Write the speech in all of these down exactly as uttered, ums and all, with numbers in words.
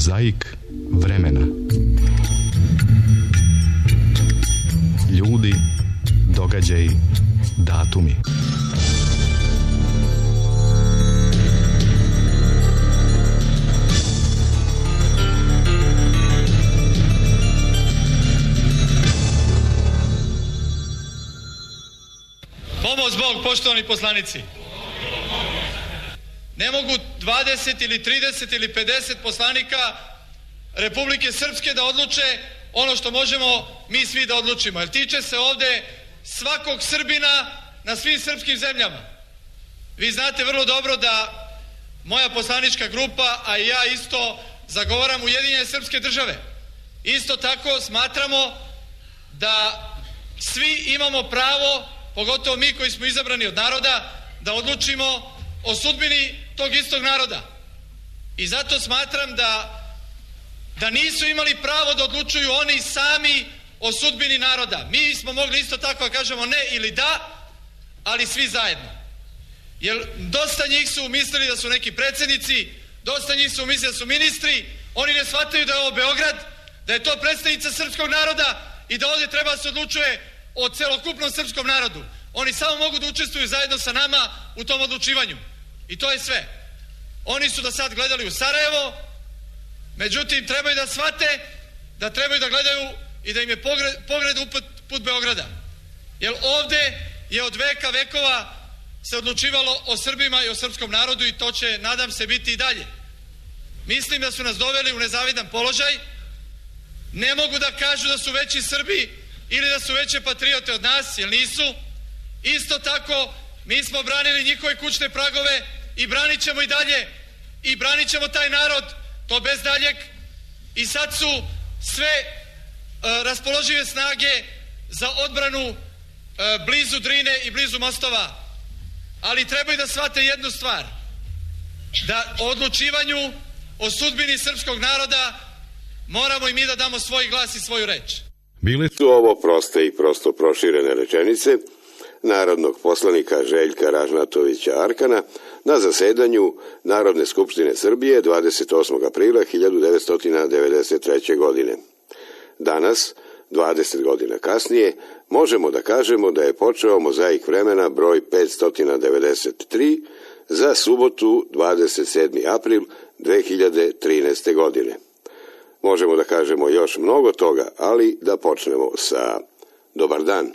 Mozaik vremena. Ljudi, događaji, datumi. Pomoz Bog, poštovani poslanici. Ne mogu dvadeset ili trideset ili pedeset poslanika Republike Srpske da odluče ono što možemo mi svi da odlučimo. Jer tiče se ovde svakog Srbina na svim srpskim zemljama. Vi znate vrlo dobro da moja poslanička grupa, a i ja isto, zagovaram ujedinjene srpske države. Isto tako smatramo da svi imamo pravo, pogotovo mi koji smo izabrani od naroda, da odlučimo o sudbini tog istog naroda. I zato smatram da, da nisu imali pravo da odlučuju oni sami o sudbini naroda. Mi smo mogli isto tako da kažemo ne ili da, ali svi zajedno. Jer dosta njih su mislili da su neki predsjednici, dosta njih su mislili da su ministri, oni ne shvataju da je ovo Beograd, da je to predstavnica srpskog naroda i da ovdje treba da se odlučuje o celokupnom srpskom narodu. Oni samo mogu da učestvuju zajedno sa nama u tom odlučivanju. I to je sve. Oni su do sad gledali u Sarajevo, međutim trebaju da shvate da trebaju da gledaju i da im je pogled, pogled uput put Beograda. Jer ovde je od veka vekova se odlučivalo o Srbima i o srpskom narodu i to će, nadam se, biti i dalje. Mislim da su nas doveli u nezavidan položaj. Ne mogu da kažu da su veći Srbi ili da su veće patriote od nas, jer nisu. Isto tako, mi smo branili njihove kućne pragove i branit ćemo i dalje. I branit ćemo taj narod, to bez daljeg. I sad su sve uh, raspoložive snage za odbranu uh, blizu Drine i blizu mostova. Ali trebaju da shvate jednu stvar. Da o odlučivanju o sudbini srpskog naroda moramo i mi da damo svoj glas i svoju reč. Bile su ovo proste i prosto proširene rečenice narodnog poslanika Željka Ražnatovića Arkana na zasedanju Narodne skupštine Srbije dvadeset osmog aprila hiljadu devetsto devedeset treće. godine. Danas, dvadeset godina kasnije, možemo da kažemo da je počeo Mozaik vremena broj petsto devedeset tri za subotu dvadeset sedmi april dve hiljade trinaeste. godine. Možemo da kažemo još mnogo toga, ali da počnemo sa dobar dan.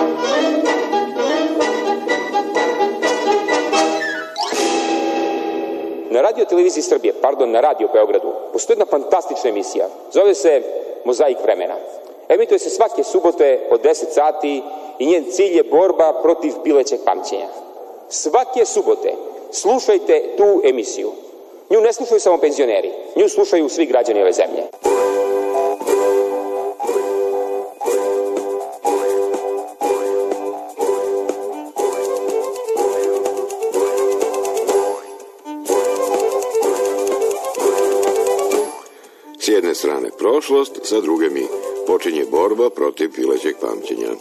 Na radio televiziji Srbije, pardon, na radio Beogradu, postoji jedna fantastična emisija. Zove se Mozaik vremena. Emituje se svake subote od deset sati i njen cilj je borba protiv pilećeg pamćenja. Svake subote slušajte tu emisiju. Nju ne slušaju samo penzioneri, nju slušaju svi građani ove zemlje. S jedne strane prošlost, sa druge mi počinje borba protiv pilećeg pamćenja.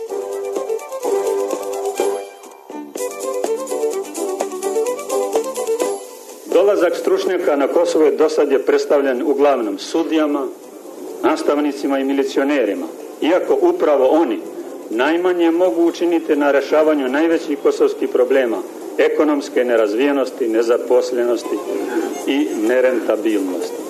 Dolazak stručnjaka na Kosovo je do sad je predstavljen uglavnom sudijama, nastavnicima i milicionerima, iako upravo oni najmanje mogu učiniti na rešavanju najvećih kosovskih problema, ekonomske nerazvijenosti, nezaposlenosti i nerentabilnosti.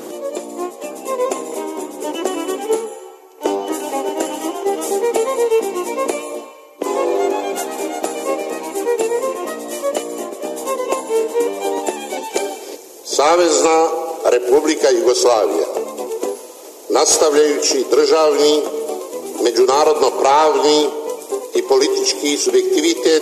Savezna Republika Jugoslavija, nastavljajući državni, međunarodno-pravni i politički subjektivitet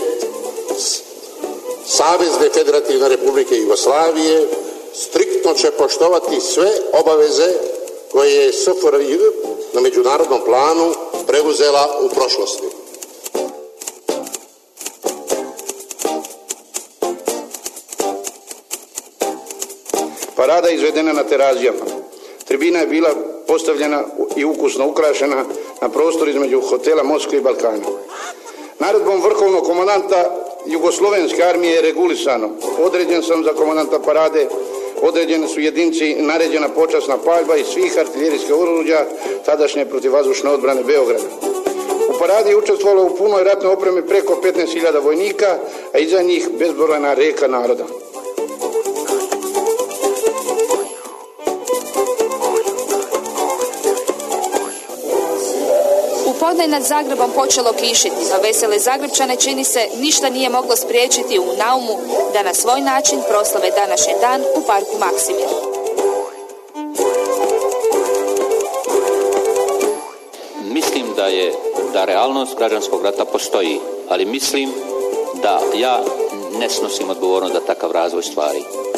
Savezne Federativne Republike Jugoslavije, striktno će poštovati sve obaveze koje je S F R J na međunarodnom planu preuzela u prošlosti. Parada je izvedena na Terazijama. Tribina je bila postavljena i ukusno ukrašena na prostoru između hotela Moskve i Balkana. Naredbom vrhovnog komandanta Jugoslovenske armije je regulisano. Određen sam za komandanta parade određene su jedinici naređena počasna paljba iz svih artiljerijskih oruđa tadašnje protivvazdušne odbrane Beograda. U paradi je učestvovalo u punoj ratnoj opremi preko petnaest hiljada vojnika, a iza njih bezbrojna reka naroda. U podne nad Zagrebom počelo kišiti, no vesele Zagrebčane čini se ništa nije moglo spriječiti u naumu da na svoj način proslave današnji dan u parku Maksimir. Mislim da je da realnost građanskog rata postoji, ali mislim da ja ne snosim odgovornost da takav razvoj stvari.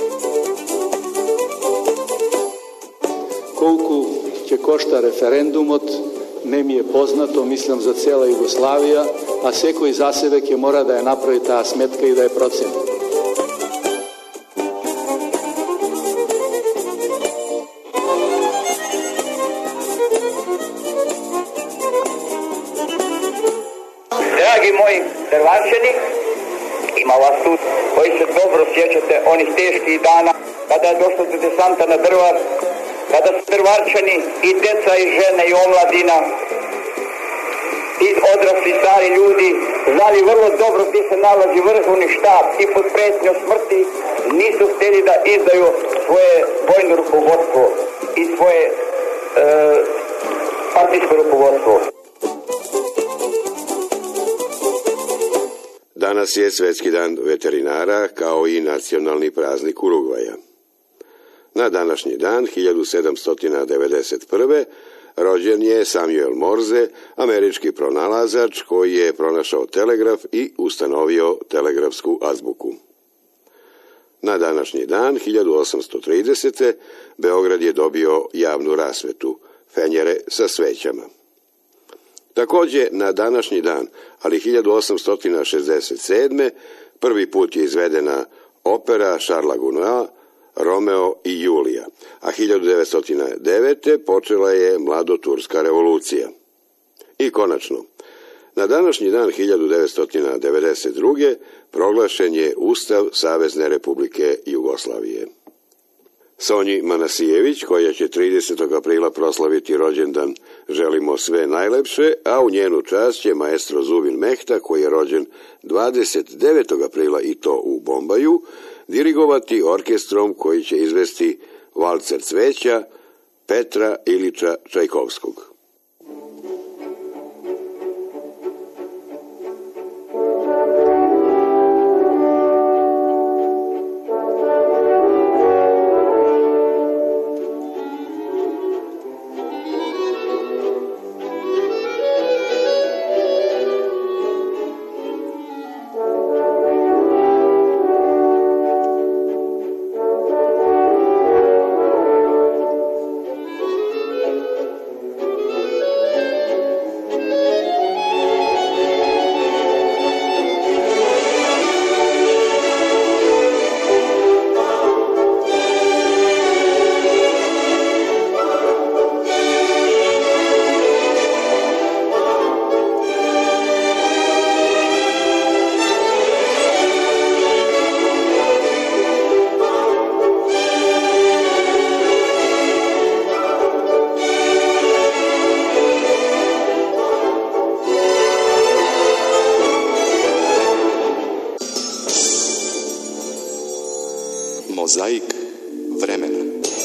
Koliko će košta referendumot, ne mi je poznato, mislim za cijela Jugoslavija, a sveko iza sebe ke mora da je napravi ta smetka i da je proceni. Dragi moji Hrvaćani, ima vas tu koji se dobro sjećate onih teških dana kada je došlo do desanta na Drvar, kada su Drvarčani i deca i žene i omladina i odrasli stari ljudi znali vrlo dobro gdje se nalazi vrhovni štab i pod prijetnjom smrti nisu htjeli da izdaju svoje vojno rukovodstvo i svoje e, partijsko rukovodstvo. Danas je Svetski dan veterinara kao i nacionalni praznik Urugvaja. Na današnji dan hiljadu sedamsto devedeset prve. rođen je Samuel Morse, američki pronalazač koji je pronašao telegraf i ustanovio telegrafsku azbuku. Na današnji dan hiljadu osamsto tridesete. Beograd je dobio javnu rasvetu, fenjere sa svećama. Također na današnji dan, ali hiljadu osamsto šezdeset sedme. prvi put je izvedena opera Šarla Gounod Romeo i Julija, a hiljadu devetsto devete. počela je mladoturska revolucija. I konačno, na današnji dan hiljadu devetsto devedeset druge. proglašen je Ustav Savezne Republike Jugoslavije. Sonji Manasijević, koja će tridesetog aprila proslaviti rođendan, želimo sve najlepše, a u njenu čast će maestro Zubin Mehta, koji je rođen dvadeset devetog aprila i to u Bombaju, dirigovati orkestrom koji će izvesti valcer cveća Petra Ilića Čajkovskog. Mozaik vremena.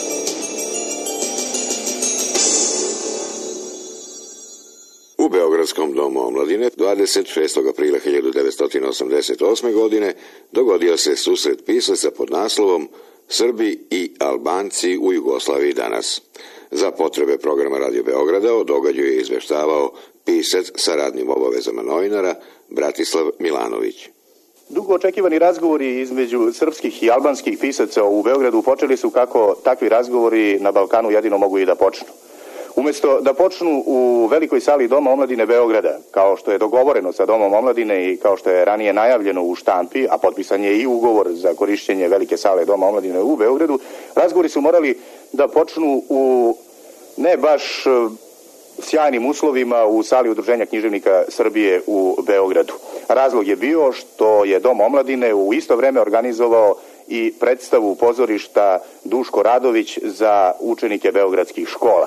U Beogradskom domu omladine dvadeset šestog aprila hiljadu devetsto osamdeset osme. godine dogodio se susret pisaca pod naslovom Srbi i Albanci u Jugoslaviji danas. Za potrebe programa Radio Beograda o događaju je izveštavao pisac sa radnim obavezama novinara Bratislav Milanović. Dugo očekivani razgovori između srpskih i albanskih pisaca u Beogradu počeli su kako takvi razgovori na Balkanu jedino mogu i da počnu. Umjesto da počnu u velikoj sali Doma omladine Beograda, kao što je dogovoreno sa Domom omladine i kao što je ranije najavljeno u štampi, a potpisan je i ugovor za korišćenje velike sale Doma omladine u Beogradu, razgovori su morali da počnu u ne baš sjajnim uslovima u sali Udruženja književnika Srbije u Beogradu. Razlog je bio što je Dom omladine u isto vreme organizovao i predstavu pozorišta Duško Radović za učenike beogradskih škola.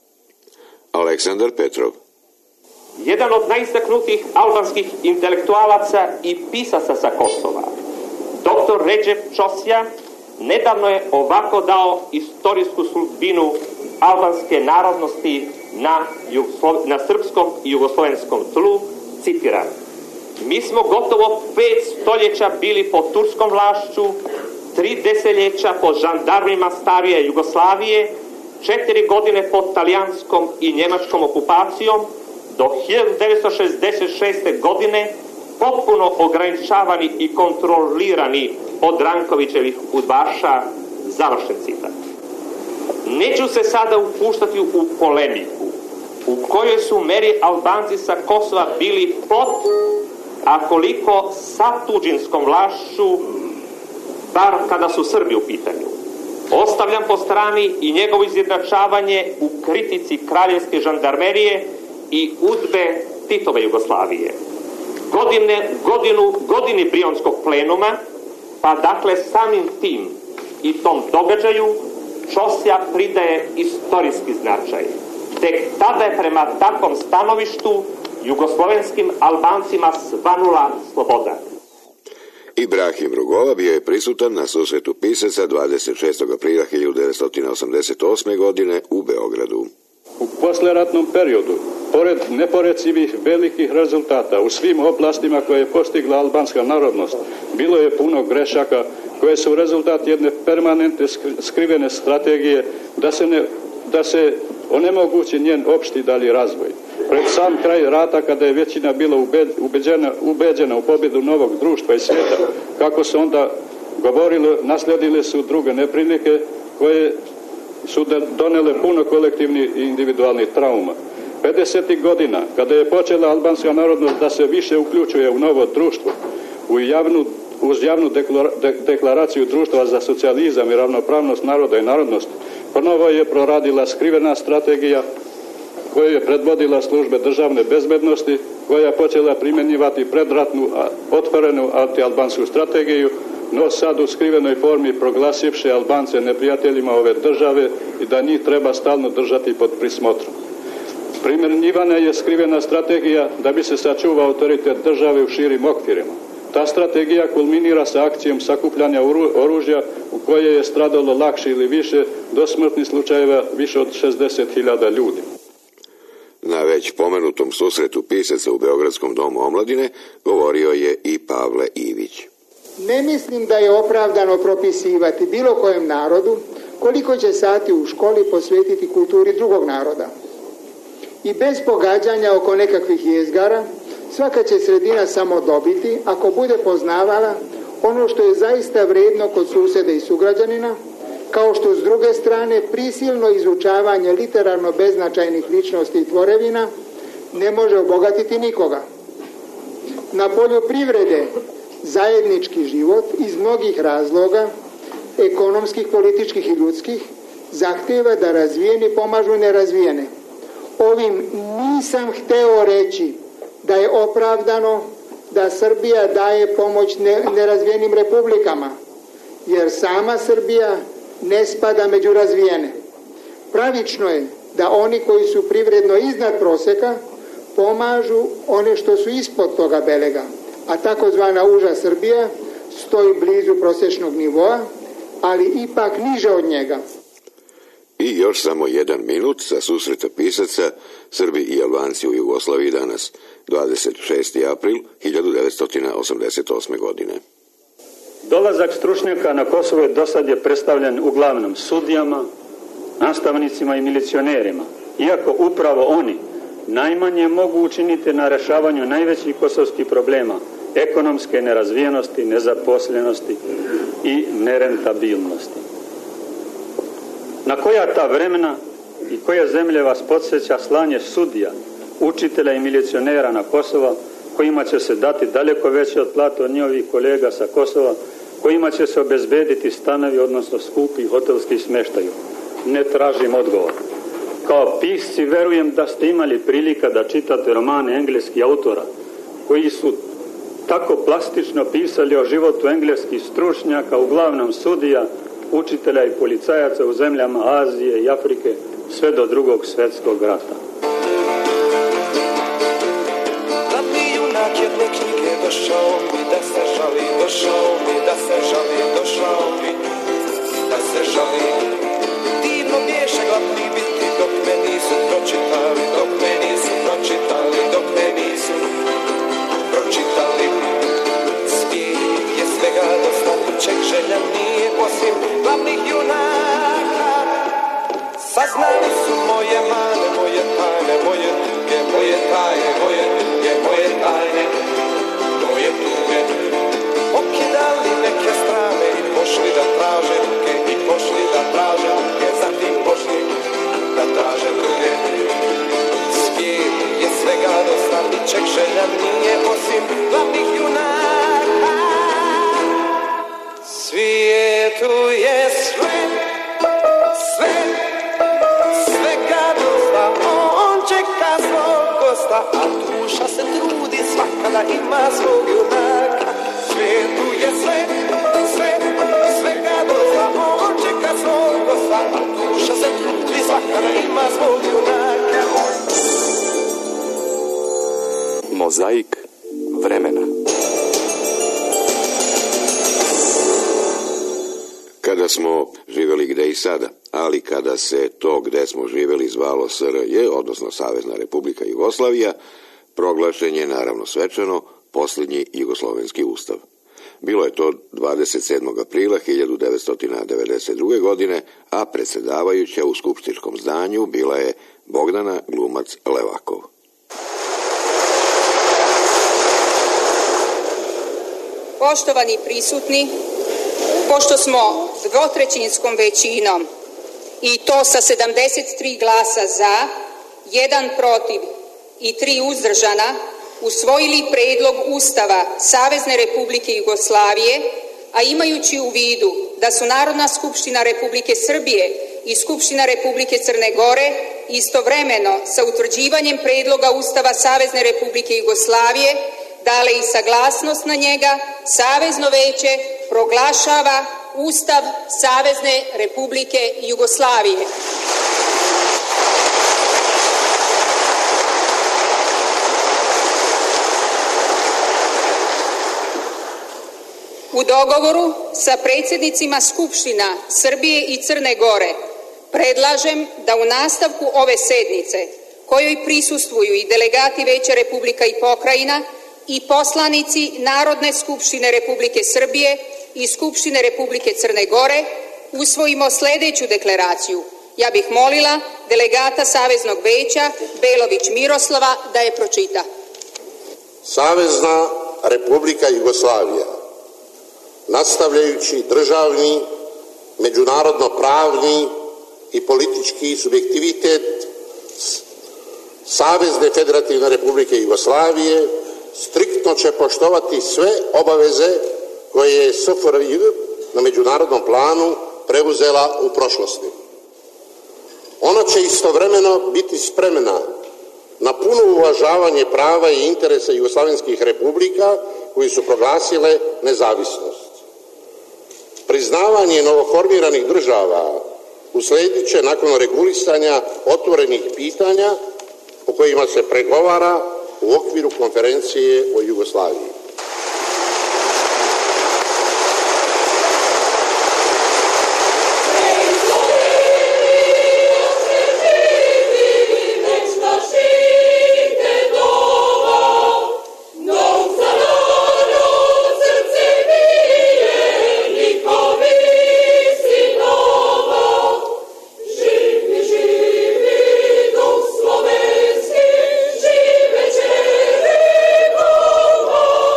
Aleksandar Petrov. Jedan od najistaknutijih albanskih intelektualaca i pisaca sa Kosova, doktor Redžep Čosja, nedavno je ovako dao istorijsku sudbinu albanske narodnosti na, na srpskom i jugoslovenskom tlu, citiram: mi smo gotovo pet stoljeća bili pod turskom vlašću, tri desetljeća pod žandarmima starije Jugoslavije, četiri godine pod talijanskom i njemačkom okupacijom, do hiljadu devetsto šezdeset šeste. godine potpuno ograničavani i kontrolirani od Rankovićevih udbaša, završen citat. Neću se sada upuštati u polemiku u kojoj su meri Albanci sa Kosova bili pod, a koliko sa tuđinskom vlašću, bar kada su Srbi u pitanju. Ostavljam po strani i njegovo izjednačavanje u kritici kraljevske žandarmerije i udbe Titove Jugoslavije. Godine, godinu, godini Brionskog plenuma, pa dakle samim tim i tom događaju Čosja pridaje istorijski značaj. Tek tada je prema takvom stanovištu jugoslovenskim Albancima svanula sloboda. Ibrahim Rugova bio je prisutan na susretu pisaca dvadeset šestog aprila hiljadu devetsto osamdeset osme. godine u Beogradu. U posleratnom periodu, pored neporecivih velikih rezultata u svim oblastima koje je postigla albanska narodnost, bilo je puno grešaka koje su rezultat jedne permanentne skrivene strategije da se, ne, da se onemogući njen opšti dalji razvoj. Pred sam kraj rata, kada je većina bila ubeđena, ubeđena u pobjedu novog društva i svijeta, kako se onda govorilo, naslijedile su druge neprilike koje su donele puno kolektivnih i individualnih trauma. pedesetih godina, kada je počela albanska narodnost da se više uključuje u novo društvo, u javnu, uz javnu deklaraciju društva za socijalizam i ravnopravnost naroda i narodnosti, ponovo je proradila skrivena strategija koju je predvodila službe državne bezbednosti, koja je počela primjenjivati predratnu otvorenu antialbansku strategiju, no sad u skrivenoj formi proglasivši Albance neprijateljima ove države i da njih treba stalno držati pod prismotrom. Primjenjivana je skrivena strategija da bi se sačuvao autoritet države u širim okvirima. Ta strategija kulminira sa akcijom sakupljanja oružja u kojoj je stradalo lakše ili više do smrtnih slučajeva više od šezdeset hiljada ljudi. Na već pomenutom susretu pisaca u Beogradskom domu omladine govorio je i Pavle Ivić. Ne mislim da je opravdano propisivati bilo kojem narodu koliko će sati u školi posvetiti kulturi drugog naroda. I bez pogađanja oko nekakvih jezgara, svaka će sredina samo dobiti ako bude poznavala ono što je zaista vredno kod susjeda i sugrađanina, kao što s druge strane prisilno izučavanje literarno beznačajnih ličnosti i tvorevina ne može obogatiti nikoga. Na polju privrede zajednički život iz mnogih razloga, ekonomskih, političkih i ljudskih, zahtjeva da razvijeni pomažu nerazvijene. Ovim nisam hteo reći da je opravdano da Srbija daje pomoć nerazvijenim republikama, jer sama Srbija ne spada među razvijene. Pravično je da oni koji su privredno iznad proseka pomažu one što su ispod toga belega, a takozvana uža Srbija stoji blizu prosječnog nivoa, ali ipak niže od njega. I još samo jedan minut sa susreta pisaca Srbi i Albanci u Jugoslaviji danas, dvadeset šesti april hiljadu devetsto osamdeset osme. godine. Dolazak stručnjaka na Kosovo je do sad je predstavljen uglavnom sudijama, nastavnicima i milicionerima, iako upravo oni najmanje mogu učiniti na rešavanju najvećih kosovskih problema, ekonomske nerazvijenosti, nezaposlenosti i nerentabilnosti. Na koja ta vremena i koje zemlje vas podsjeća slanje sudija, učitelja i milicionera na Kosova, kojima će se dati daleko veće od plate od njihovih kolega sa Kosova, kojima će se obezbediti stanovi, odnosno skupi hotelski smještaju? Ne tražim odgovor. Kao pisci verujem da ste imali prilika da čitate romane engleskih autora koji su tako plastično pisali o životu engleskih stručnjaka, uglavnom sudija, učitelja i policajaca u zemljama Azije i Afrike sve do drugog svjetskog rata. Glavni junak jedne knjige došao mi da se žali, došao mi da se žali, došao mi da se žali. Divno biješe glavni biti dok me nisu pročitali, dok me nisu pročitali, dok me nisu pročitali. Svijet je svega dosta, ček želja nije osim glavnih junaka. Saznali su moje mane, moje tajne, moje tuge, moje tajne, moje tuge, moje tajne, moje tuge. Pokidali neke strane i pošli da traže ruke, i pošli da traže ruke, zatim pošli da traže druge. Svijet je svega dosta, ničeg želja nije osim glavnih junaka. Svijetu je sve, sve, svega dosta, on čeka svog gosta, a duša se trudi svaka da ima svog junaka. Svijetu je sve, sve, svega dosta, on čeka svog gosta, a duša se trudi svaka da ima svog junaka. Mozaik vremena. Kada smo živjeli gde i sada, ali kada se to gde smo živjeli zvalo S R J, odnosno Savezna Republika Jugoslavija, proglašen je naravno svečano posljednji jugoslovenski ustav. Bilo je to dvadeset sedmog aprila hiljadu devetsto devedeset druge. godine, a predsjedavajuća u skupštinskom zdanju bila je Bogdana Glumac-Levakov. Poštovani prisutni, pošto smo dvotrećinskom većinom i to sa sedamdeset tri glasa za, jedan protiv i tri uzdržana, usvojili predlog Ustava Savezne Republike Jugoslavije, a imajući u vidu da su Narodna skupština Republike Srbije i Skupština Republike Crne Gore istovremeno sa utvrđivanjem predloga Ustava Savezne Republike Jugoslavije dale i saglasnost na njega, Savezno veće proglašava Ustav Savezne Republike Jugoslavije. U dogovoru sa predsjednicima Skupština Srbije i Crne Gore predlažem da u nastavku ove sednice, kojoj prisustvuju i delegati Veća Republika i pokrajina i poslanici Narodne skupštine Republike Srbije i Skupštine Republike Crne Gore, usvojimo sljedeću deklaraciju. Ja bih molila delegata Saveznog veća Belović Miroslava da je pročita. Savezna Republika Jugoslavija, nastavljajući državni, međunarodno-pravni i politički subjektivitet Savezne Federativne Republike Jugoslavije, striktno će poštovati sve obaveze koje je S F R J na međunarodnom planu preuzela u prošlosti. Ona će istovremeno biti spremna na puno uvažavanje prava i interesa jugoslavenskih republika koji su proglasile nezavisnost. Priznavanje novoformiranih država usledit će nakon regulisanja otvorenih pitanja o kojima se pregovara u okviru konferencije o Jugoslaviji. Slovenski živeće vekova.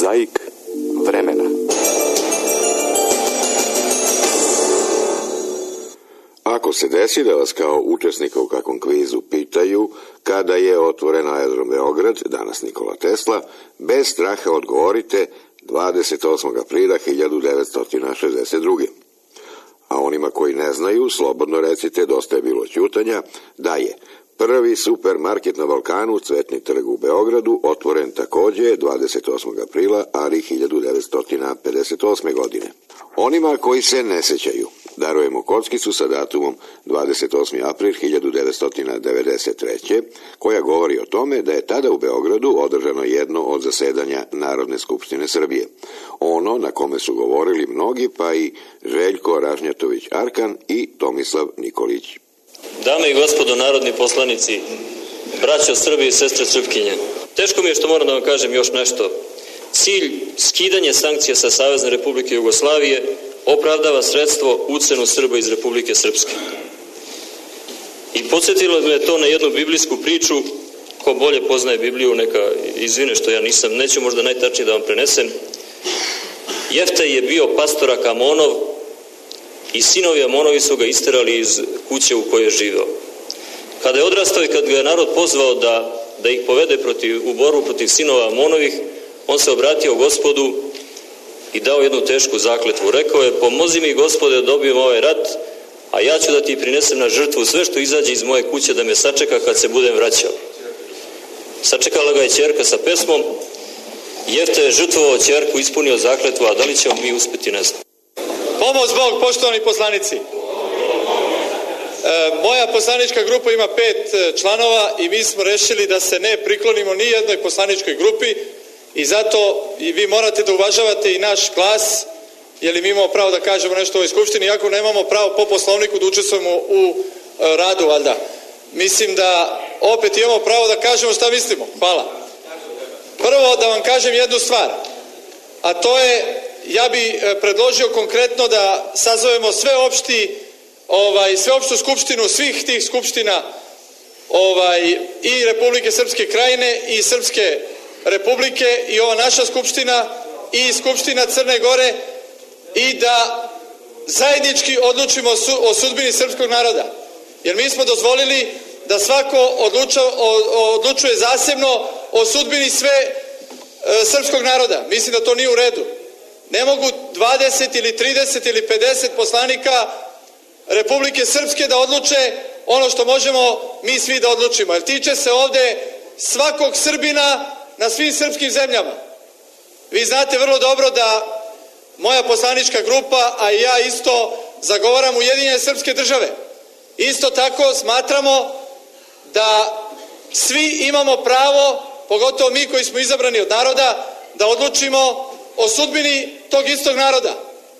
Mozaik vremena. Ako se desi da vas kao učesnika u kakvom kvizu pitaju kada je otvoren aerodrom Beograd, danas Nikola Tesla, bez straha odgovorite dvadeset osmog aprila hiljadu devetsto šezdeset druge. A onima koji ne znaju, slobodno recite, dosta je bilo ćutanja, da je prvi supermarket na Balkanu, Cvetni trg u Beogradu, otvoren takođe dvadeset osmog aprila, ali hiljadu devetsto pedeset osme. godine. Onima koji se ne sećaju, darujemo kockicu sa datumom dvadeset osmi april hiljadu devetsto devedeset treće. koja govori o tome da je tada u Beogradu održano jedno od zasedanja Narodne skupštine Srbije. Ono na kome su govorili mnogi, pa i Željko Ražnjatović Arkan i Tomislav Nikolić. Dame i gospodo narodni poslanici, braćo Srbi i sestre Srpkinje, teško mi je što moram da vam kažem još nešto. Cilj skidanje sankcija sa Savezne Republike Jugoslavije opravdava sredstvo ucenu Srba iz Republike Srpske. I podsjetilo me to na jednu biblijsku priču, ko bolje poznaje Bibliju, neka izvine što ja nisam, neću možda najtačnije da vam prenesem. Jeftaj je bio pastorak Amonov i sinovi Amonovi su ga isterali iz kuće u kojoj je živeo. Kada je odrastao i kad ga je narod pozvao da, da ih povede protiv, u borbu protiv sinova Amonovih, on se obratio Gospodu i dao jednu tešku zakletvu. Rekao je: pomozi mi, Gospode, da dobijem ovaj rat, a ja ću da ti prinesem na žrtvu sve što izađe iz moje kuće da me sačeka kad se budem vraćao. Sačekala ga je ćerka sa pesmom. Jefta je žrtvovao ćerku, ispunio zakletvu, a da li ćemo mi uspeti, ne znam. Pomoć Bog, poštovani poslanici. E, moja poslanička grupa ima pet članova i mi smo rešili da se ne priklonimo ni jednoj poslaničkoj grupi i zato i vi morate da uvažavate i naš glas, jer mi imamo pravo da kažemo nešto u ovoj skupštini, iako nemamo pravo po poslovniku da učestvujemo u e, radu, valjda. Mislim da opet imamo pravo da kažemo šta mislimo. Hvala. Prvo da vam kažem jednu stvar, a to je, ja bi predložio konkretno da sazovemo sve opšti, ovaj, sveopštu skupštinu svih tih skupština ovaj, i Republike Srpske krajine i Srpske republike i ova naša skupština i Skupština Crne Gore i da zajednički odlučimo o sudbini srpskog naroda. Jer mi smo dozvolili da svako odluča, odlučuje zasebno o sudbini sve e, srpskog naroda. Mislim da to nije u redu. Ne mogu dvadeset ili trideset ili pedeset poslanika Republike Srpske da odluče ono što možemo mi svi da odlučimo. Jer tiče se ovde svakog Srbina na svim srpskim zemljama. Vi znate vrlo dobro da moja poslanička grupa, a i ja isto, zagovaram Ujedinjene srpske države. Isto tako smatramo da svi imamo pravo, pogotovo mi koji smo izabrani od naroda, da odlučimo o sudbini tog istog naroda.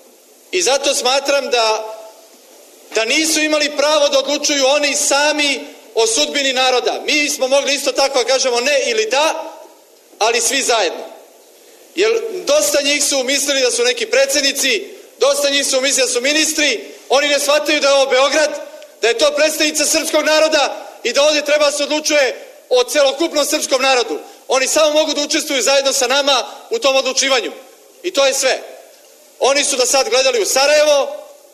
I zato smatram da, da nisu imali pravo da odlučuju oni sami o sudbini naroda. Mi smo mogli isto tako da kažemo ne ili da, ali svi zajedno. Jer dosta njih su mislili da su neki predsjednici, dosta njih su mislili da su ministri, oni ne shvataju da je ovo Beograd, da je to predstavnica srpskog naroda i da ovdje treba se odlučuje o celokupnom srpskom narodu. Oni samo mogu da učestvuju zajedno sa nama u tom odlučivanju. I to je sve. Oni su do sad gledali u Sarajevo,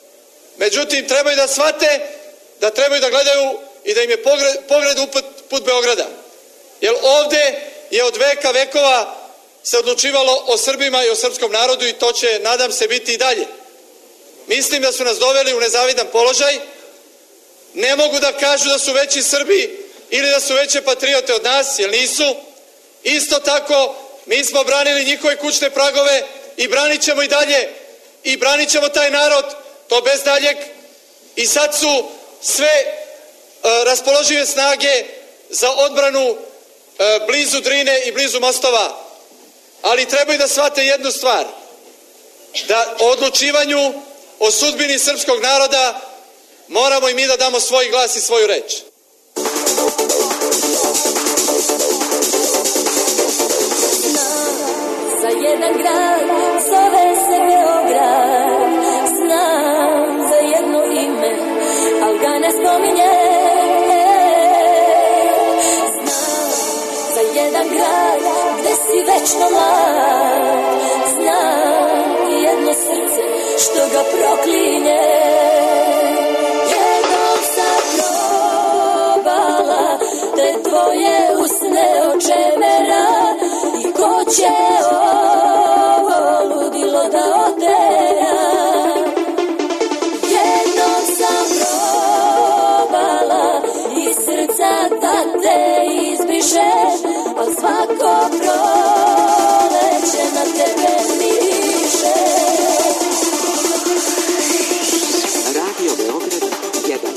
međutim trebaju da shvate da trebaju da gledaju i da im je pogled uput put Beograda. Jer ovdje je od veka vekova se odlučivalo o Srbima i o srpskom narodu i to će, nadam se, biti i dalje. Mislim da su nas doveli u nezavidan položaj. Ne mogu da kažu da su veći Srbi ili da su veće patriote od nas, jer nisu. Isto tako, mi smo branili njihove kućne pragove i branit ćemo i dalje. I branit ćemo taj narod, to bez daljeg. I sad su sve e, raspoložive snage za odbranu e, blizu Drine i blizu mostova. Ali trebaju da shvate jednu stvar, da o odlučivanju o sudbini srpskog naroda moramo i mi da damo svoj glas i svoju reč. Za jedan grad zove se Beograd, znam za jedno ime, al ga ne spominje. Znam za jedan grad gde si večno mlad. Znam jedno srce što ga proklinje. Jednom sam probala te tvoje usne očevera. I ko će ovo ludilo da otera? Jednom sam probala iz srca da te izbriše, al svako proleće na tebe miriše. Radio Beograd jedan.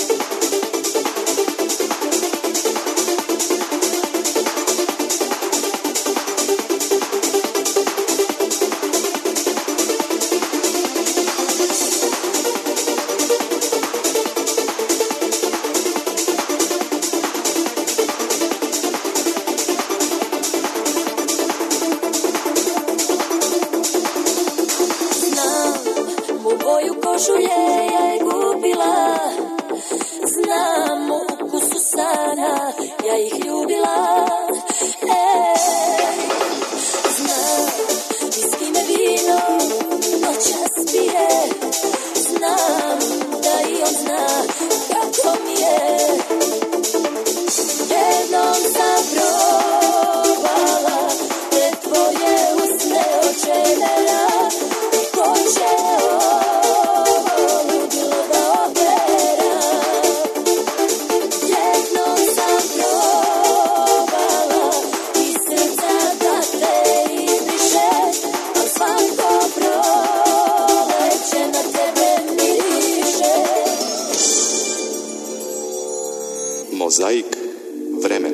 Mozaik vremena.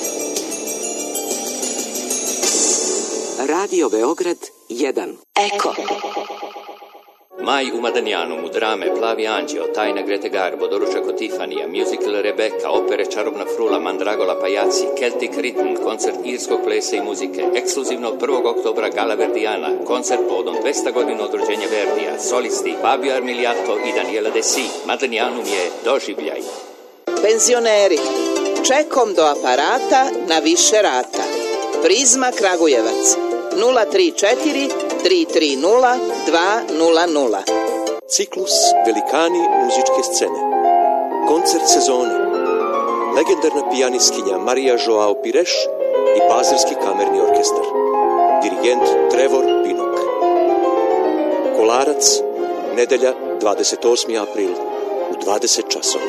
Radio Beograd jedan. Eko. Maj u Madanjanu, u drame Plavi anđeo, Tajna Grete Garbo, Doručak od Tifanija, musical Rebeka, opere Čarobna frula, Mandragola Pajaci, Celtic Rhythm, koncert irskog plesa i muzike, ekskluzivno prvog oktobra Gala Verdijana, koncert povodom dvesta godina od rođenja Verdija, solisti Fabio Armiliato i Daniela Desi. Madanjanum je doživljaj. Penzioneri, čekom do aparata na više rata. Prizma Kragujevac, nula tri četiri tri tri nula dva nula nula. Ciklus Velikani muzičke scene. Koncert sezone. Legendarna pijanistkinja Marija Joao Pires i Pazarski kamerni orkestar. Dirigent Trevor Pinok. Kolarac, nedelja dvadeset osmi april u dvadeset časova.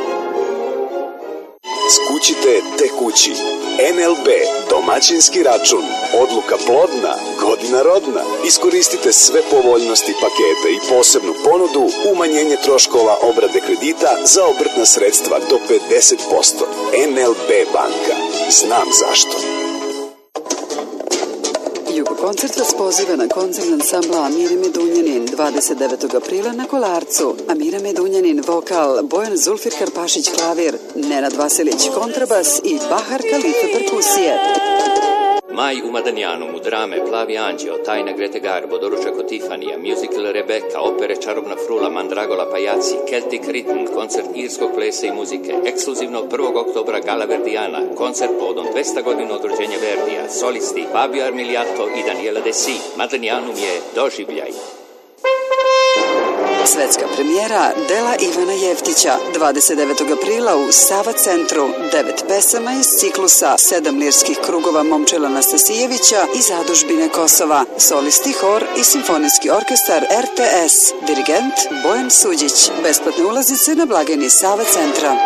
Skućite te kući. N L B, domaćinski račun, odluka plodna, godina rodna. Iskoristite sve povoljnosti paketa i posebnu ponudu, umanjenje troškova obrade kredita za obrtna sredstva do pedeset posto. N L B banka. Znam zašto. Jugokoncert vas poziva na koncert ansambla Amire Medunjanin dvadeset devetog aprila na Kolarcu. Amira Medunjanin vokal, Bojan Zulfir Karpašić klavir, Nenad Vasilić kontrabas i Bahar Kalife perkusije. Maj u Madanjanu, u drame Plavi anđeo, Tajna Grete Garbo, Doručak od Tifanija, musical Rebeka, opere Čarobna frula, Mandragola Pajaci, Celtic Rhythm, koncert irskog plesa i muzike, ekskluzivno prvog oktobra Gala Verdijana, koncert povodom dvesta godina od rođenja Verdija, solisti Fabio Armiliato i Daniela Desi. Madanjanum je doživljaj. Svetska premijera dela Ivana Jeftića dvadeset devetog aprila u Sava centru. Devet pesama iz ciklusa Sedam lirskih krugova Momčila Nastasijevića i Zadužbine Kosova. Solisti hor i simfonijski orkestar R T S. Dirigent Bojan Suđić. Besplatne ulazice na blagajni Sava centra.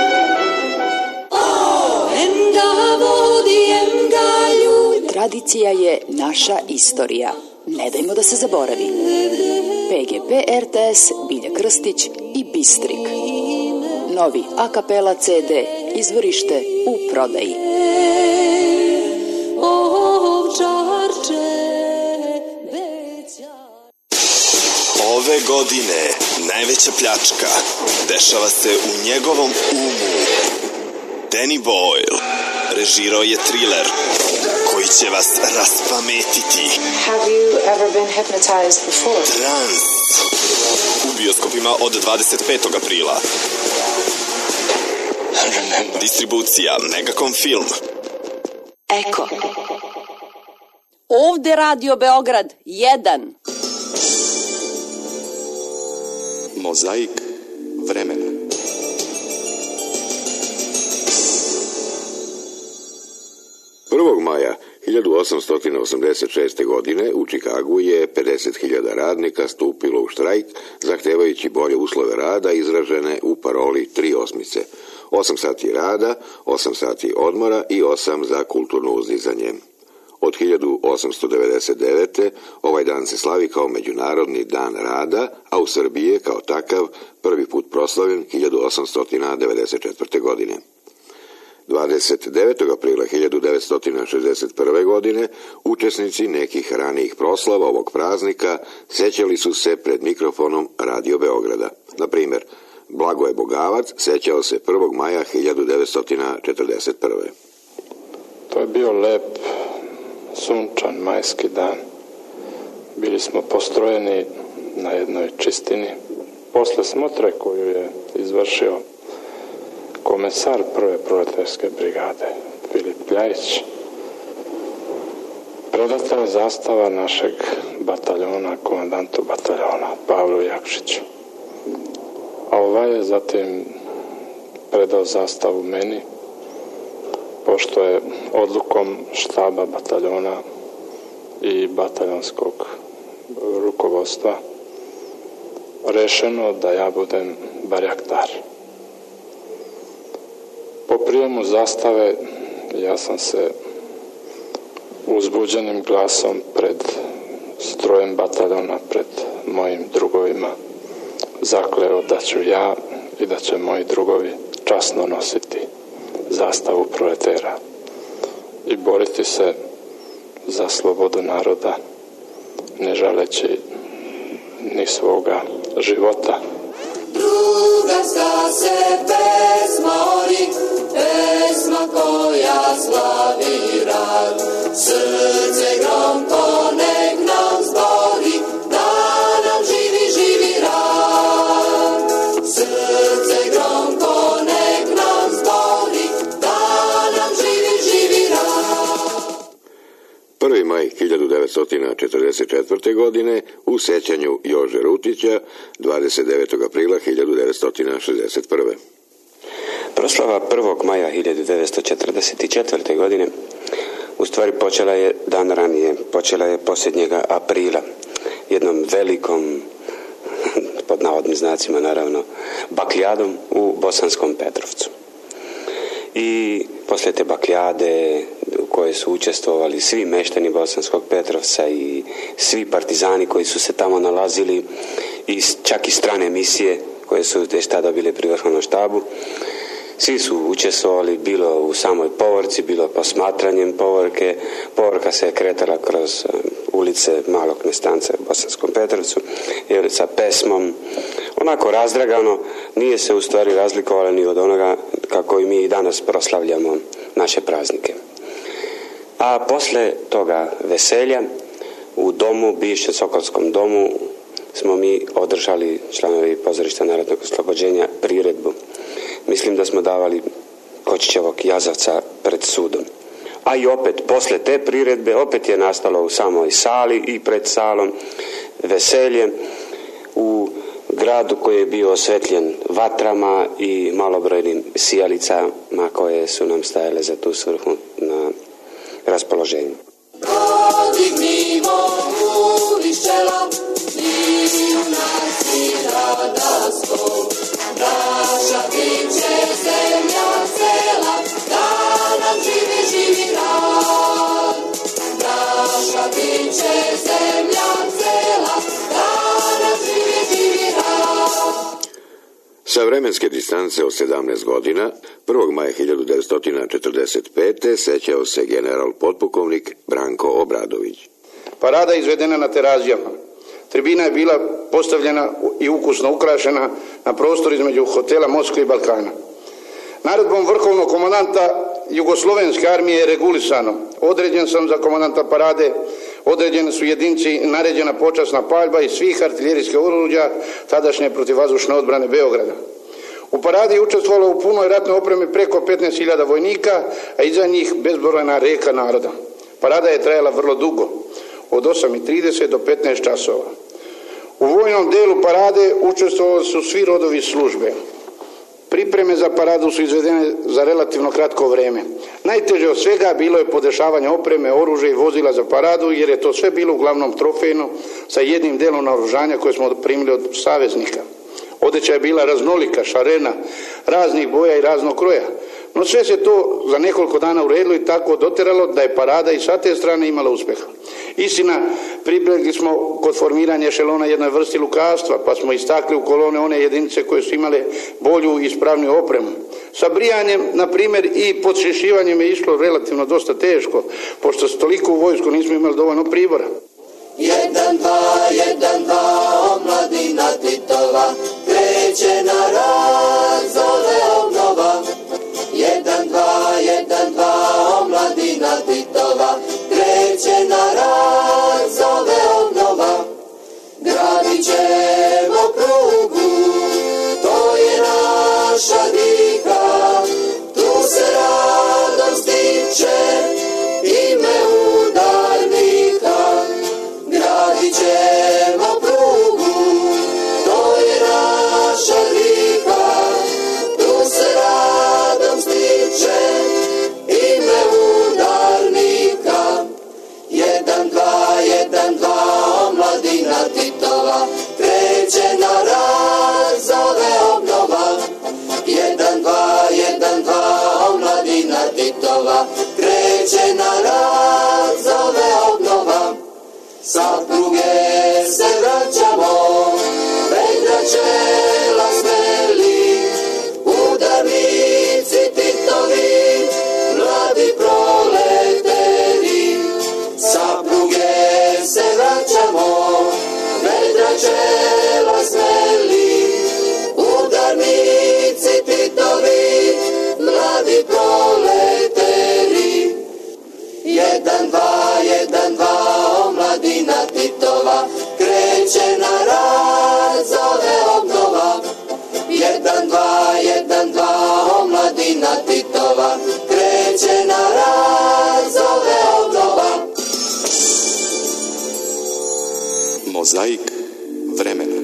Tradicija je naša istorija. Ne dajmo da se zaboravi. P G P R T S, Bilja Krstić i Bistrik. Novi a kapela C D, izvorište u prodaji. Ove godine najveća pljačka dešava se u njegovom umu. Danny Boyle režirao je triler koji će vas raspametiti. Have you ever been hypnotized before? Trans. U bioskopima od dvadeset petog aprila. Distribucija Megacom Film. Eko. Ovde Radio Beograd jedan. Mozaik vremena. prvog maja hiljadu osamsto osamdeset šeste. godine u Čikagu je pedeset hiljada radnika stupilo u štrajk zahtevajući bolje uslove rada izražene u paroli tri osmice. osam sati rada, osam sati odmora i osam za kulturno uzdizanje. Od hiljadu osamsto devedeset devete. ovaj dan se slavi kao Međunarodni dan rada, a u Srbiji je kao takav prvi put proslavljen hiljadu osamsto devedeset četvrte. godine. dvadeset devetog aprila hiljadu devetsto šezdeset prve. godine učesnici nekih ranijih proslava ovog praznika sećali su se pred mikrofonom Radio Beograda. Na primjer, Blagoje Bogavac sećao se prvog maja hiljadu devetsto četrdeset prve. To je bio lep, sunčan majski dan. Bili smo postrojeni na jednoj čistini. Posle smotre koju je izvršio komesar prve proletarske brigade Filip Ljajić, predata je zastava našeg bataljona, komandantu bataljona Pavlu Jakšiću. A ovaj je zatim predao zastavu meni, pošto je odlukom štaba bataljona i bataljonskog rukovodstva rešeno da ja budem barjaktar. Po prijemu zastave ja sam se uzbuđenim glasom pred strojem bataljona, pred mojim drugovima zakleo da ću ja i da će moji drugovi časno nositi zastavu proletera i boriti se za slobodu naroda, ne žaleći ni svoga života. Druga sta se pesmori, pesma koja slavi rad, srce gromko nek nam zbori, da nam živi, živi rad. Srce gromko nek nam zbori, da nam živi, živi rad. prvi maj hiljadu devetsto četrdeset četvrte. godine u sećanju Jože Rutića, dvadeset devetog aprila hiljadu devetsto šezdeset prve. Proslava prvog maja hiljadu devetsto četrdeset četvrte. godine u stvari počela je dan ranije, počela je posljednjega aprila, jednom velikom, pod navodnim znacima naravno, bakljadom u Bosanskom Petrovcu. I poslije te bakljade u kojoj su učestvovali svi meštani Bosanskog Petrovca i svi partizani koji su se tamo nalazili i čak i strane misije koje su već tada bile pri vrhovnom štabu, svi su učestvovali bilo u samoj povorci, bilo posmatranjem povorke. Povorka se je kretala kroz ulice Malog Nestanca u Bosanskom Petrovcu jer sa pesmom onako razdragano, nije se u stvari razlikovalo ni od onoga kako i mi i danas proslavljamo naše praznike. A posle toga veselja u domu, bivšem Sokolskom domu, smo mi održali, članovi Pozorišta narodnog oslobođenja, priredbu. Mislim da smo davali Kočićevog jazavca pred sudom. A i opet, posle te priredbe, opet je nastalo u samoj sali i pred salom veselje u gradu koji je bio osvetljen vatrama i malobrojnim sijalicama koje su nam stajale za tu svrhu na raspoloženju. Podignimo uvišćela i u nas i rada sto, naša biće zemlja cela, da nam živi, živi rad. Naša biće zemlja cela, da nam živi, živi rad. Sa vremenske distance od sedamnaest godina, prvog maja hiljadu devetsto četrdeset pete. sećao se general potpukovnik Branko Obradović. Parada izvedena na Terazijama. Tribina je bila postavljena i ukusno ukrašena na prostor između hotela Moskve i Balkana. Naredbom vrhovnog komandanta Jugoslovenske armije je regulisano. Određen sam za komandanta parade, određene su jedinci, naređena počasna paljba i svih artiljerijskih oruđa tadašnje protivvazdušne odbrane Beograda. U paradi je učestvovalo u punoj ratnoj opremi preko petnaest hiljada vojnika, a iza njih bezbrojna reka naroda. Parada je trajala vrlo dugo. od osam i trideset do petnaest časova. U vojnom delu parade učestvovali su svi rodovi službe. Pripreme za paradu su izvedene za relativno kratko vrijeme. Najteže od svega bilo je podešavanje opreme, oružja i vozila za paradu, jer je to sve bilo uglavnom trofejno sa jednim delom naoružanja koje smo primili od saveznika. Odeća je bila raznolika, šarena, raznih boja i raznog kroja. No sve se to za nekoliko dana uredilo i tako doteralo da je parada i sa te strane imala uspjeha. Istina, pribjegli smo kod formiranja ešelona jednoj vrsti lukavstva, pa smo istakli u kolone one jedinice koje su imale bolju i ispravniju opremu. Sa brijanjem, na primjer, i podšešivanjem je išlo relativno dosta teško, pošto s toliko u vojsku nismo imali dovoljno pribora. Jedan, dva, jedan, dva, omladina Titova, kreće na rad, zove obnova. Jedan, dva, jedan, dva, omladina Titova, kreće na rad, zove obnova. Gradit ćemo prugu, to je naša diha, tu se radom stiče ime udarnika. Gradit ćemo prugu, to je naša diha, tu se radom stiče ime udarnika. Jedan, dva, jedan, dva, omladina Titova, kreće na rad, zove obnova. Jedan, dva, jedan, dva, omladina Titova, kreće na rad, zove obnova. Sa pruge se vraćamo, vedra čela smeli, udarnici Titovi, mladi proleteri. Sa pruge se vraćamo, vedra čela smeli, udarnici Titovi, mladi proleteri. Jedan, dva, jedan, dva, omladina Titova, kreće na rad, zove obnova. Jedan, dva, jedan, dva, omladina Titova, kreće na rad, zove obnova. Mozaik vremena.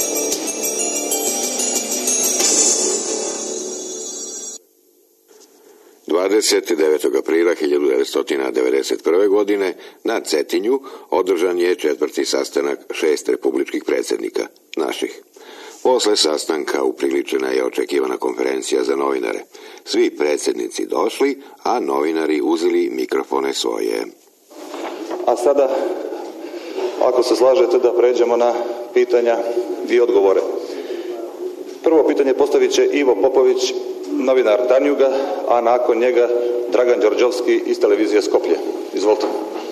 dvadeset devetog aprila hiljadu devetsto devedeset prve. godine na Cetinju održan je četvrti sastanak šest republičkih predsjednika, naših. Posle sastanka upriličena je očekivana konferencija za novinare. Svi predsjednici došli, a novinari uzeli mikrofone svoje. A sada, ako se slažete, da pređemo na pitanja i odgovore. Prvo pitanje postavit će Ivo Popović, novinar Tanjuga, a nakon njega Dragan Đorđovski iz televizije Skoplje. Izvolite.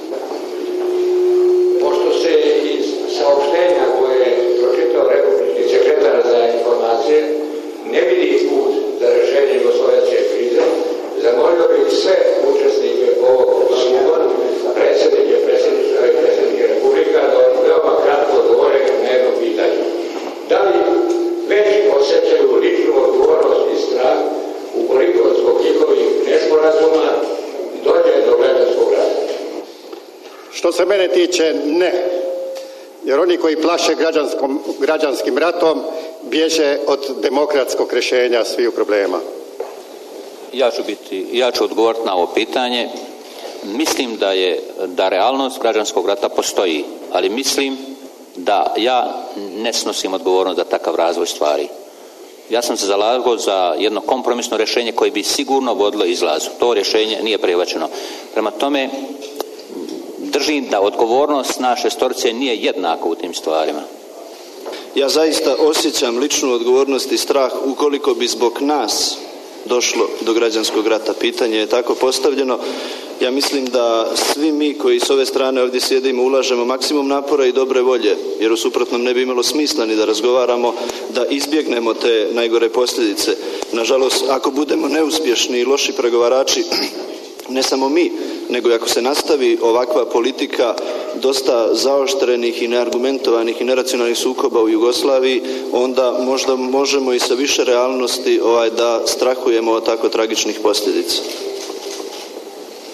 Pošto se iz saopštenja koje je pročitao republički sekretar za informacije ne vidi put za rešenje jugoslovenske krize, zamolio bih sve učesnike ovog skupa, predsjednike, predsjedništva i predsjednike Republika, da veoma kratko odgovore na jedno pitanje. Da li već osjećaju ličnu odgovornost i strah ukoliko zbog njihovih nesporazuma dođe do građanskog rata? Što se mene tiče, ne. Jer oni koji plaše građanskim ratom bježe od demokratskog rješenja svih problema. Ja ću biti, ja ću odgovoriti na ovo pitanje. Mislim da je, da realnost građanskog rata postoji, ali mislim da ja ne snosim odgovornost za takav razvoj stvari. Ja sam se zalagao za jedno kompromisno rješenje koje bi sigurno vodilo izlazu. To rješenje nije prihvaćeno. Prema tome, držim da odgovornost naše šestorice nije jednaka u tim stvarima. Ja zaista osjećam ličnu odgovornost i strah ukoliko bi zbog nas došlo do građanskog rata. Pitanje je tako postavljeno. Ja mislim da svi mi koji s ove strane ovdje sjedimo ulažemo maksimum napora i dobre volje, jer u suprotnom ne bi imalo smisla ni da razgovaramo, da izbjegnemo te najgore posljedice. Nažalost, ako budemo neuspješni i loši pregovarači, ne samo mi, nego i ako se nastavi ovakva politika dosta zaoštrenih i neargumentovanih i neracionalnih sukoba u Jugoslaviji, onda možda možemo i sa više realnosti ovaj, da strahujemo od tako tragičnih posljedica.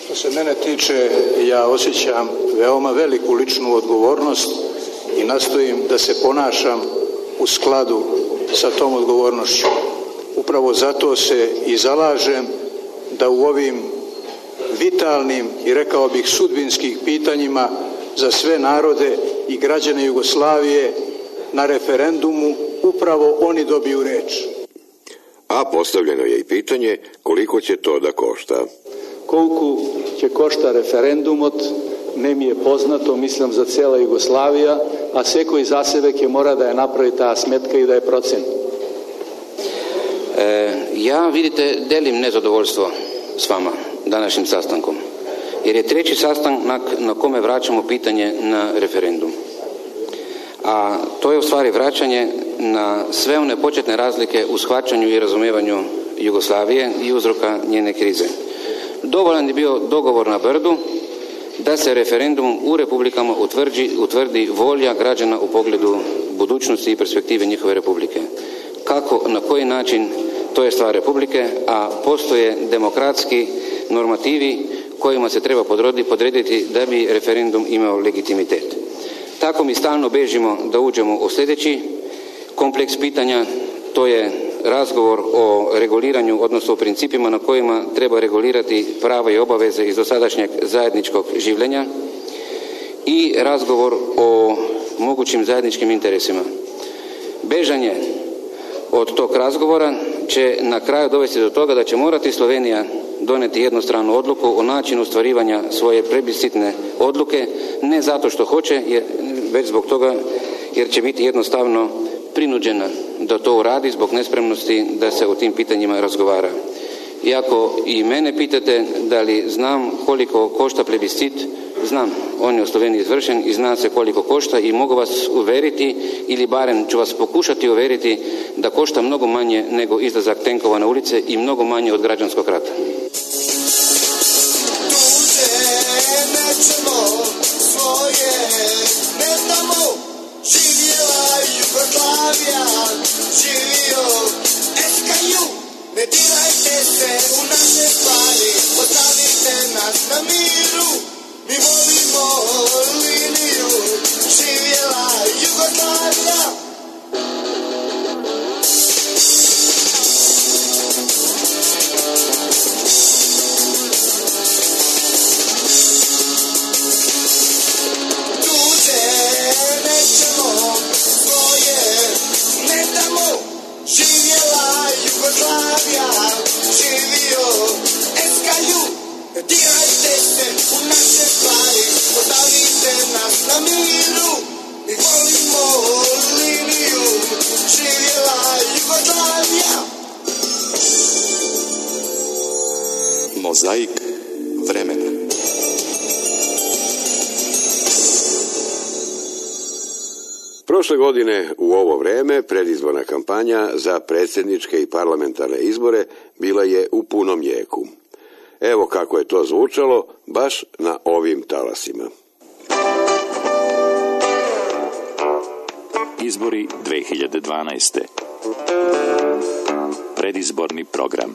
Što se mene tiče, ja osjećam veoma veliku ličnu odgovornost i nastojim da se ponašam u skladu sa tom odgovornošću. Upravo zato se i zalažem da u ovim vitalnim i rekao bih sudbinskih pitanjima za sve narode i građane Jugoslavije na referendumu upravo oni dobiju reč. A postavljeno je i pitanje koliko će to da košta. Koliko će košta referendum od ne mi je poznato, mislim za cijela Jugoslavija, a sve koji za sebe će mora da je napravi ta smetka i da je procen. E, ja, vidite, delim nezadovoljstvo s vama današnjim sastankom, jer je treći sastanak na kome vraćamo pitanje na referendum. A to je u stvari vraćanje na sve one početne razlike u shvaćanju i razumijevanju Jugoslavije i uzroka njene krize. Dovoljan je bio dogovor na Brdu da se referendumom u republikama utvrdi, utvrdi volja građana u pogledu budućnosti i perspektive njihove republike. Kako, na koji način, to je stvar republike, a postoje demokratski normativi kojima se treba podrediti da bi referendum imao legitimitet. Tako mi stalno bežimo da uđemo u sljedeći kompleks pitanja, to je razgovor o reguliranju, odnosno o principima na kojima treba regulirati prava i obaveze iz dosadašnjeg zajedničkog življenja i razgovor o mogućim zajedničkim interesima. Bežanje od tog razgovora će na kraju dovesti do toga da će morati Slovenija donijeti jednostranu odluku o načinu ostvarivanja svoje plebiscitne odluke, ne zato što hoće, već zbog toga jer će biti jednostavno prinuđena da to uradi zbog nespremnosti da se o tim pitanjima razgovara. Iako i mene pitate da li znam koliko košta plebiscit, znam, on je u Sloveniji izvršen i zna se koliko košta i mogu vas uveriti ili barem ću vas pokušati uveriti da košta mnogo manje nego izlazak tenkova na ulice i mnogo manje od građanskog rata. Ne dirajte se u naše stvari, ostavite nas na miru. Mi volimo liniju, živjela Jugoslavija. Tuđe nećemo, svoje ne damo. Živjela Jugoslavija, živio S K U. Dirajte se u naše stvari, ostavite nas na miru. Mi volimo liniju, živjela Jugoslavija. Mozaik vremena. Prošle godine u ovo vreme predizborna kampanja za predsjedničke i parlamentarne izbore bila je u punom jeku. Evo kako je to zvučalo baš na ovim talasima. Izbori dve hiljade dvanaeste. Predizborni program.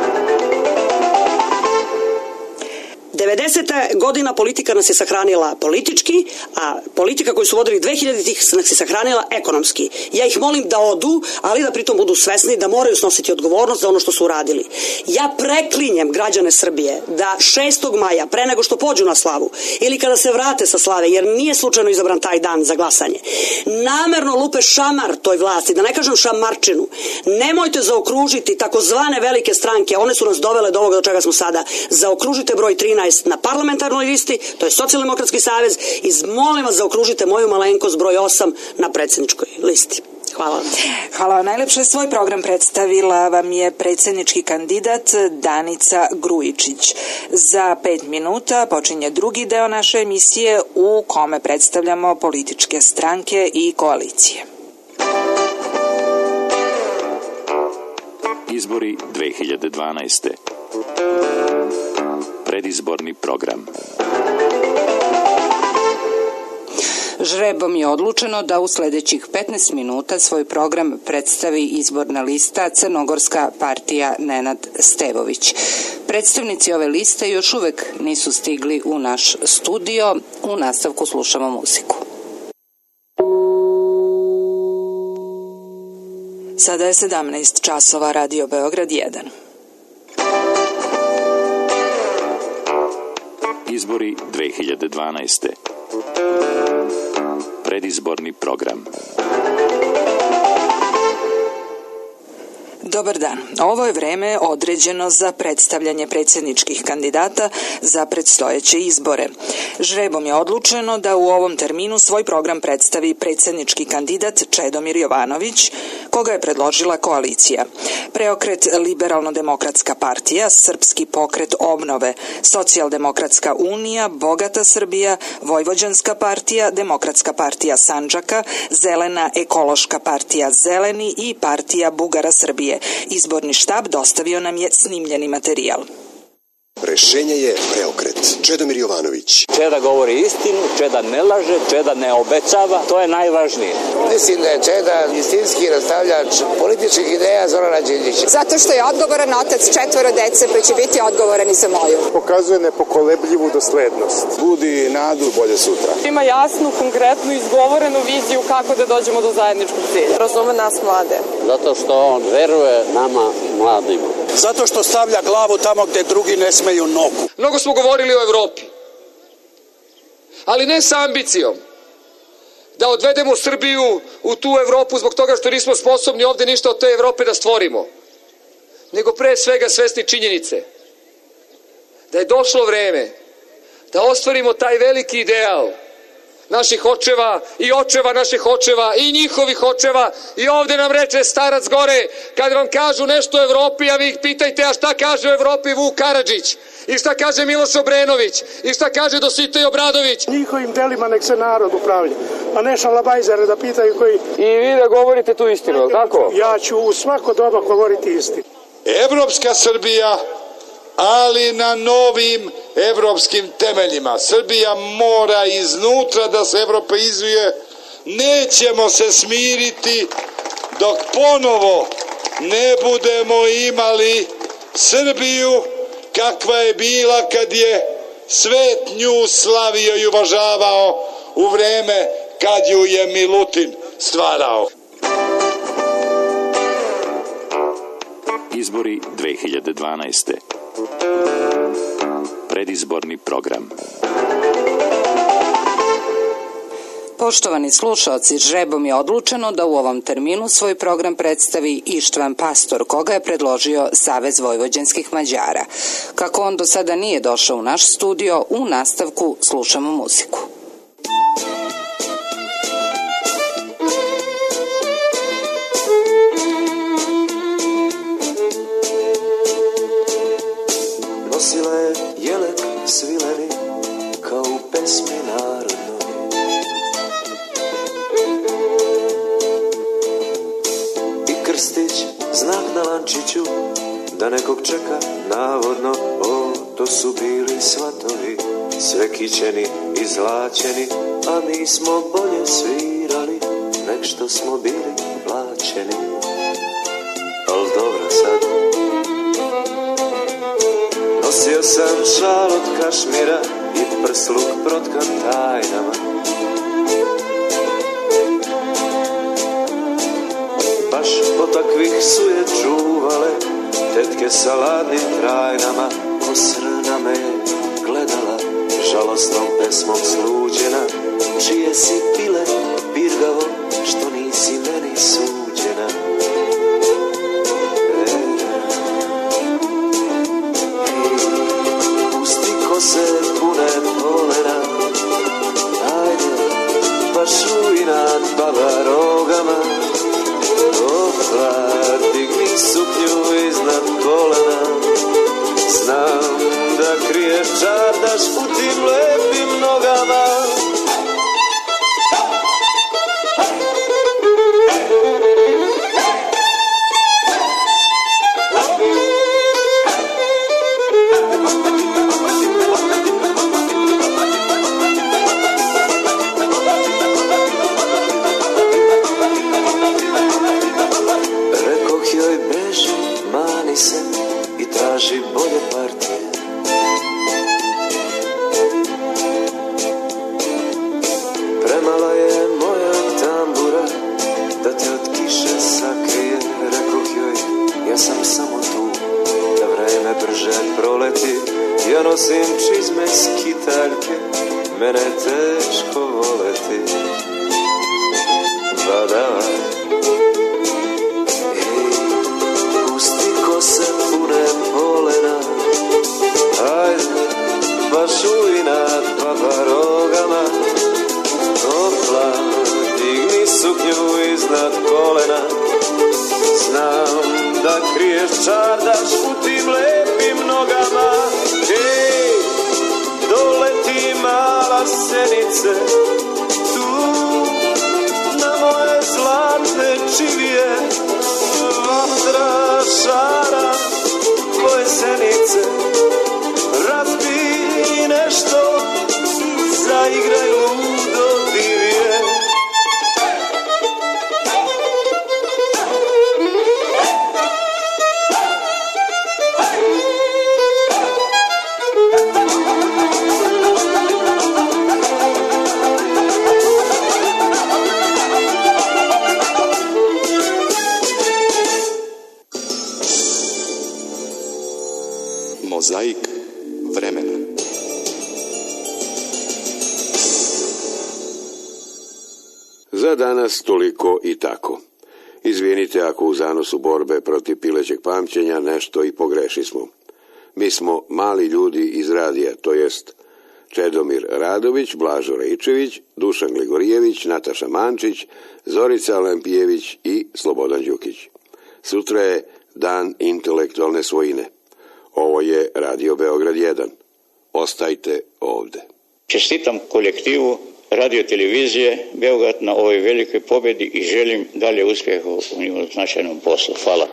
devedeseta godina politika nas je sahranila politički, a politika koju su vodili dve hiljaditih nas je sahranila ekonomski. Ja ih molim da odu, ali da pritom budu svesni da moraju snositi odgovornost za ono što su uradili. Ja preklinjem građane Srbije da šestog maja, pre nego što pođu na slavu, ili kada se vrate sa slave, jer nije slučajno izabran taj dan za glasanje, namerno lupe šamar toj vlasti, da ne kažem šamarčinu. Nemojte zaokružiti takozvane velike stranke, one su nas dovele do ovoga do čega smo sada. Zaokružite broj trinaest na parlamentarnoj listi, to je Socijaldemokratski savez, i molim vas zaokružite moju malenkost broj osam na predsjedničkoj listi. Hvala. Hvala vam najlepše. Svoj program predstavila vam je predsjednički kandidat Danica Grujičić. Za pet minuta počinje drugi deo naše emisije u kome predstavljamo političke stranke i koalicije. Izbori dve hiljade dvanaeste. Predizborni program. Žrebom je odlučeno da u sledećih petnaest minuta svoj program predstavi izborna lista Crnogorska partija Nenad Stevović. Predstavnici ove liste još uvek nisu stigli u naš studio. U nastavku slušamo muziku. Sada je sedamnaest časova, Radio Beograd jedan. Izbori dve hiljade dvanaeste. Predizborni program. Dobar dan. Ovo je vreme određeno za predstavljanje predsjedničkih kandidata za predstojeće izbore. Žrebom je odlučeno da u ovom terminu svoj program predstavi predsjednički kandidat Čedomir Jovanović, koga je predložila koalicija. Preokret Liberalno-demokratska partija, Srpski pokret obnove, Socijaldemokratska unija, Bogata Srbija, Vojvođanska partija, Demokratska partija Sandžaka, Zelena ekološka partija Zeleni i Partija Bugara Srbije. Izborni štab dostavio nam je snimljeni materijal. Rešenje je preokret. Čedomir Jovanović. Čeda govori istinu, Čeda ne laže, Čeda ne obećava, to je najvažnije. Mislim da je Čeda istinski nastavljač političkih ideja Zorana Đinđića. Zato što je odgovoran otac četvoro dece, pa će biti odgovoran i za moju. Pokazuje nepokolebljivu doslednost. Budi nadu bolje sutra. Ima jasnu, konkretnu, izgovorenu viziju kako da dođemo do zajedničkog cilja. Razume nas mlade. Zato što on veruje nama mladima. Zato što stavlja glavu tamo gde drugi ne smeju nogu. Mnogo smo govorili o Evropi, ali ne sa ambicijom da odvedemo Srbiju u tu Evropu zbog toga što nismo sposobni ovde ništa od te Evrope da stvorimo, nego pre svega svesni činjenice da je došlo vreme da ostvarimo taj veliki ideal naših očeva i očeva naših očeva i njihovih očeva. I ovde nam reče starac gore, kad vam kažu nešto o Evropi, a vi ih pitajte, a šta kaže o Evropi Vuk Karadžić, i šta kaže Miloš Obrenović, i šta kaže Dositej Obradović. Njihovim delima nek se narod upravlja, a ne šalabajzare da pitaju koji... I vi da govorite tu istinu, tako? Ja ću u svako doba govoriti istinu. Evropska Srbija, ali na novim evropskim temeljima. Srbija mora iznutra da se evropeizuje. Nećemo se smiriti dok ponovo ne budemo imali Srbiju kakva je bila kad je svet nju slavio i uvažavao u vreme kad ju je Milutin stvarao. Izbori dve hiljade dvanaeste. Predizborni program. Poštovani slušaoci, žrebom je odlučeno da u ovom terminu svoj program predstavi Ištvan Pastor, koga je predložio Savez vojvođanskih Mađara. Kako on do sada nije došao u naš studio, u nastavku slušamo muziku. Nosila je jelek svileni kao u pesmi narodnoj. I krstić znak na lančiću da nekog čeka navodno. O, to su bili svatovi, sve kićeni i zlačeni, a mi smo bolje svirali nek što smo bili plaćeni. Al dobro sad. Nosio sam šal od kašmira i prsluk protkan tajnama. Baš po takvih su je čuvale tetke sa ladnim trajnama. Ko srna me gledala, žalostnom pesmom sluđena. Čije si bile, birgavo, što nisi meni suđena. Se pune polena, ajde, baš ujnat baba rogama. Opla, digni suknju iznad kolena. Znam da kriješ čardaš u tim lepim nogama. pješ čardaš u tim lepim nogama. Ej, doleti mala senice, tu na moje zlatne čivije, vatra šara tvoje senice, razbi nešto, zaigraj ludo divije. Mozaik vremena. Za danas toliko i tako. Izvinite ako u zanosu borbe protiv pilećeg pamćenja nešto i pogrešismo. Mi smo mali ljudi iz radija, to jest Čedomir Radović, Blažo Rejčević, Dušan Gligorijević, Nataša Mančić, Zorica Lempijević i Slobodan Đukić. Sutra je Dan intelektualne svojine. Ovo je Radio Beograd jedan. Ostajte ovde. Čestitam kolektivu radio televizije Beograd na ovoj velikoj pobjedi i želim dalje uspjeha u njihovom značajnom poslu. Hvala.